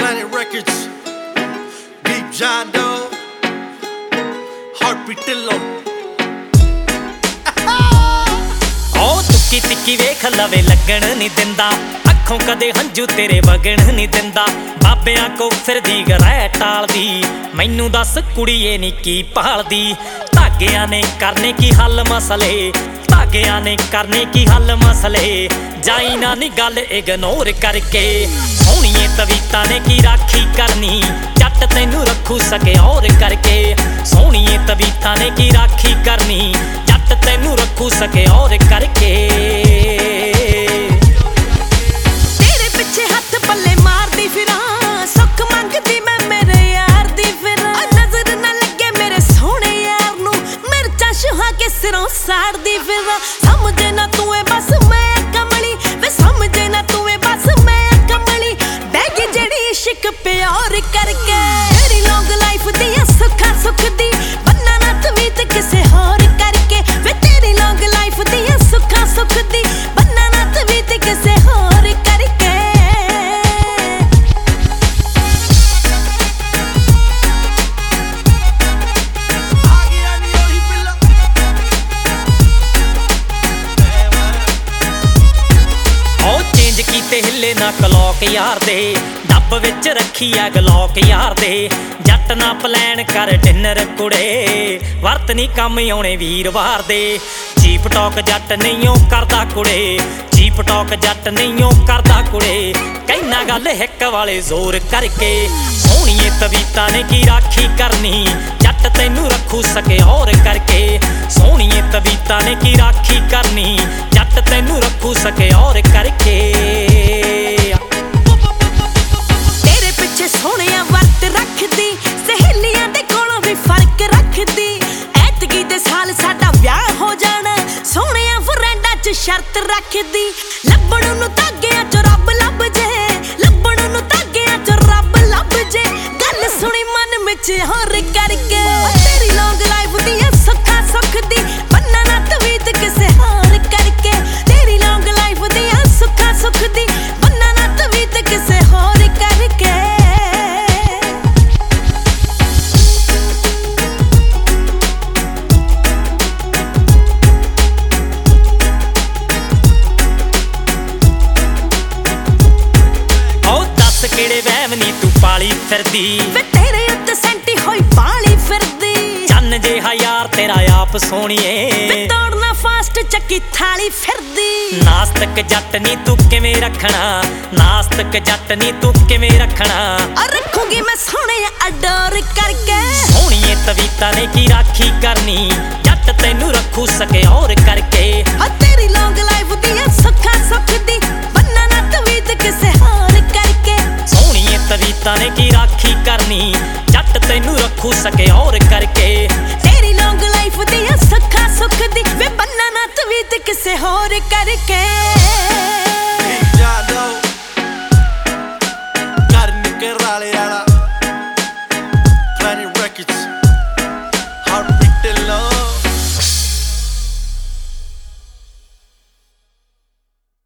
Planet Records, Deep John Doe, Heartbeat Dhillon. ਉਹ ਤੁੱਕੀ ਤਿੱਕੀ ਵੇਖ ਲਵੇ ਲੱਗਣ ਨਹੀਂ ਦਿੰਦਾ, ਅੱਖੋਂ ਕਦੇ ਹੰਝੂ ਤੇਰੇ ਵਗਣ ਨਹੀਂ ਦਿੰਦਾ। ਬਾਬਿਆਂ ਕੋ ਫਿਰਦੀ ਗਰੈ ਟਾਲਦੀ, ਮੈਨੂੰ ਦੱਸ ਕੁੜੀਏ ਨੀ ਕੀ ਭਾਲਦੀ। ਧਾਗਿਆਂ ਨੇ ਕਰਨੇ ਕੀ ਹੱਲ ਮਸਲੇ, ਧਾਗਿਆਂ ਨੇ ਕਰਨੇ ਕੀ ਹੱਲ ਮਸਲੇ। ਜਾਈ ਨਾ ਨੀ ਗੱਲ ਇਗਨੋਰ ਕਰਕੇ, ਸੋਹਣੀਏ ਤਵੀਤਾਂ ਨੇ ਕੀ ਰਾਖੀ ਕਰਨੀ। ਜੱਟ ਤੈਨੂੰ ਰੱਖੂ ਸਕੇ ਔਰ ਕਰਕੇ, ਸੋਹਣੀਏ ਤਵੀਤਾਂ ਨੇ ਕੀ ਰਾਖੀ ਕਰਨੀ। ਜੱਟ ਤੈਨੂੰ ਰੱਖੂ ਸਕੇ ਔਰ ਕਰਕੇ। ਤੇਰੇ ਪਿੱਛੇ ਹੱਥ ਪੱਲੇ ਮਾਰਦੀ ਫਿਰਾਂ, ਸੁੱਖ ਮੰਗਦੀ ਮੈਂ ਮੇਰੇ ਯਾਰ ਦੀ ਫਿਰਾਂ। ਨਜ਼ਰ ਨਾ ਲੱਗੇ ਮੇਰੇ ਸੋਹਣੇ ਯਾਰ ਨੂੰ, ਮਿਰਚਾਂ ਸ਼ੁਹਾ ਕੇ ਸਿਰੋਂ ਸਾੜਦੀ ਫਿਰਾਂ। ਸਮਝੇ ਨਾ ਤੂੰ ਏ ਬਸ ਮੈਂ ਕਮਲੀ, ਵੇ ਸਮਝੇ ਨਾ ਤੂੰ ਏ ਬਸ ਮੈਂ ਕਮਲੀ। ਬਹਿ ਗਈ ਜਿਹੜੀ ਇਸ਼ਕ ਪਿਆਰ ਕਰਕੇ, ਤੇਰੀ ਲੌਂਗ ਲਾਈਫ ਦੀ ਸੁੱਖਾ ਸੁੱਖ ਦੀ, ਬੰਨਾ ਨਾ ਤਵੀਤ ਕਿਸੇ ਹੋਰ ਕਰਕੇ। ਵੇ ਤੇਰੀ ਲੌਂਗ ਲਾਈਫ ਦੀ ਸੁੱਖਾ ਸੁੱਖ ਦੀ, ਬੰਨਾ ਨਾ ਤਵੀਤ ਕਿਸੇ ਹੋਰ ਕਰਕੇ। ਕੀਤੇ ਹਿੱਲੇ ਨਾ ਕਲੌਕ ਯਾਰ ਦੇ, ਡੱਬ ਵਿੱਚ ਰੱਖੀ ਆ ਗਲੌਕ ਯਾਰ ਦੇ। ਜੱਟ ਨਾ ਪਲੈਨ ਕਰ ਡਿਨਰ ਕੁੜੇ, ਵਰਤ ਨੀ ਕੰਮ ਆਉਣੇ ਵੀਰਵਾਰ ਦੇ। ਚੀਪ ਟੌਕ ਜੱਟ ਨਹੀਂ ਓ ਕਰਦਾ ਕੁੜੇ, ਚੀਪ ਟੌਕ ਜੱਟ ਨਹੀਂ ਓ ਕਰਦਾ ਕੁੜੇ। ਕਹਿਣਾ ਗੱਲ ਹਿੱਕ ਵਾਲੇ ਜ਼ੋਰ ਕਰਕੇ, ਸੋਹਣੀਏ ਤਵੀਤਾਂ ਨੇ ਕੀ ਰਾਖੀ ਕਰਨੀ। ਜੱਟ ਤੈਨੂੰ ਰੱਖੂ ਸਕੇ ਔਰ ਕਰਕੇ, ਸੋਹਣੀਏ ਤਵੀਤਾਂ ਨੇ ਕੀ ਰਾਖੀ ਕਰਨੀ। ਜੱਟ ਤੈਨੂੰ ਰੱਖੂ ਸਕੇ ਔਰ ਕਰਕੇ। ਤੇਰੇ ਪਿੱਛੇ ਸੋਹਣਿਆ ਵਰਤ ਰੱਖਦੀ, ਸਹੇਲੀਆਂ ਦੇ ਕੋਲੋਂ ਵੀ ਫਰਕ ਰੱਖਦੀ। ਐਤਕੀ ਦੇ ਸਾਲ ਸਾਡਾ ਵਿਆਹ ਹੋ ਜਾਣਾ, ਸੋਹਣਿਆ ਫਰੈਂਡਾਂ 'ਚ ਸ਼ਰਤ ਰੱਖਦੀ। ਲੱਭਣ ਨੂੰ ਧਾਗਿਆਂ 'ਚ ਰੱਬ ਲੱਭ ਜੇ, ਲੱਭਣ ਨੂੰ ਧਾਗਿਆਂ 'ਚ ਰੱਬ ਲੱਭ ਜੇ। ਗੱਲ ਸੁਣੀ ਮਨ ਵਿੱਚ ਹੋਰ ਕਰਕੇ, ਤੇਰੀ ਲੌਂਗ ਲਾਈਫ ਦੀ ਸੁੱਖਾ ਸੁੱਖ ਦੀ, ਬੰਨਾ ਨਾ ਤਵੀਤ ਕਿਸੇ ਹੋਰ ਕਰਕੇ। ਤੇਰੀ ਲੌਂਗ ਲਾਈਫ ਦੀ ਸੁੱਖਾ ਸੁੱਖ ਦੀ, ਬੰਨਾ ਨਾ ਤਵੀਤ ਕਿਸੇ ਹੋਰ ਕਰਕੇ। ਕਿਹੜੇ ਵਹਿਮ ਨੀ ਤੂੰ ਪਾਲੀ ਫਿਰਦੀ, ਵੇ ਤੇਰੇ ਉੱਤੇ ਸੈਂਟੀ ਹੋਈ ਪਾਲੀ ਫਿਰਦੀ। ਚੰਨ ਜਿਹਾ ਯਾਰ ਤੇਰਾ ਆਪ ਸੋਹਣੀਏ, ਵੇ ਤੋੜਨਾ ਫਾਸਟ ਚੱਕੀ ਥਾਲੀ ਫਿਰਦੀ। ਨਾਸਤਕ ਜੱਟ ਨੀ ਤੂੰ ਕਿਵੇਂ ਰੱਖਣਾ, ਨਾਸਤਕ ਜੱਟ ਨੀ ਤੂੰ ਕਿਵੇਂ ਰੱਖਣਾ। ਰੱਖੂਗੀ ਮੈਂ ਸੋਹਣੇ ਅਡੋਰ ਕਰਕੇ, ਸੋਹਣੀਏ ਤਵੀਤਾਂ ਨੇ ਕੀ ਰਾਖੀ ਕਰਨੀ। ਜੱਟ ਤੈਨੂੰ ਰੱਖੂ ਸਕੇ ਔਰ ਕਰਕੇ। ਤੇਰੀ ਲੌਂਗ ਲਾਈਫ ਦੀ ਸੁੱਖਾ ਸੁੱਖ ਦੀ, ਬੰਨਾ ਨਾ ਤਵੀਤ ਕਿਸੇ ਹੋਰ ਕਰਕੇ। ਸੋਹਣੀਏ ਤਵੀਤਾਂ ਨੇ ਕੀ ਰਾਖੀ ਕਰਨੀ। ਜੱਟ ਤੈਨੂੰ ਰੱਖੂ ਸਕੇ ਔਰ ਕਰਕੇ। ਤੇਰੀ ਲੌਂਗ ਲਾਈਫ ਦੀ ਸੁੱਖਾ ਸੁੱਖ ਦੀ, ਵੇ ਬੰਨਾ ਨਾ ਤਵੀਤ ਕਿਸੇ ਹੋਰ ਕਰਕੇ। Deep John Doe, ਘਰ ਨਿਕਰ ਵਾਲਿਆ।